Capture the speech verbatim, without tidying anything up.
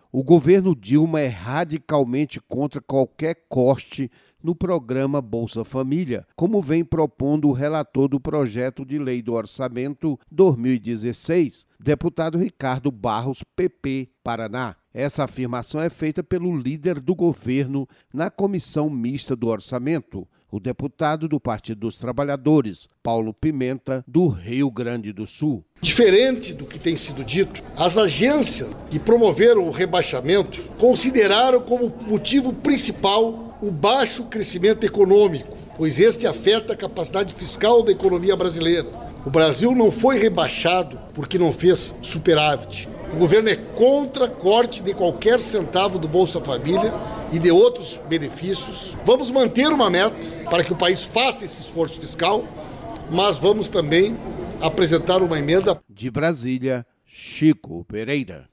O governo Dilma é radicalmente contra qualquer corte no programa Bolsa Família, como vem propondo o relator do projeto de lei do Orçamento dois mil e dezesseis, deputado Ricardo Barros, P P, Paraná. Essa afirmação é feita pelo líder do governo na Comissão Mista do Orçamento, o deputado do Partido dos Trabalhadores, Paulo Pimenta, do Rio Grande do Sul. Diferente do que tem sido dito, as agências que promoveram o rebaixamento consideraram como motivo principal o baixo crescimento econômico, pois este afeta a capacidade fiscal da economia brasileira. O Brasil não foi rebaixado porque não fez superávit. O governo é contra corte de qualquer centavo do Bolsa Família e de outros benefícios. Vamos manter uma meta para que o país faça esse esforço fiscal, mas vamos também apresentar uma emenda. De Brasília, Chico Pereira.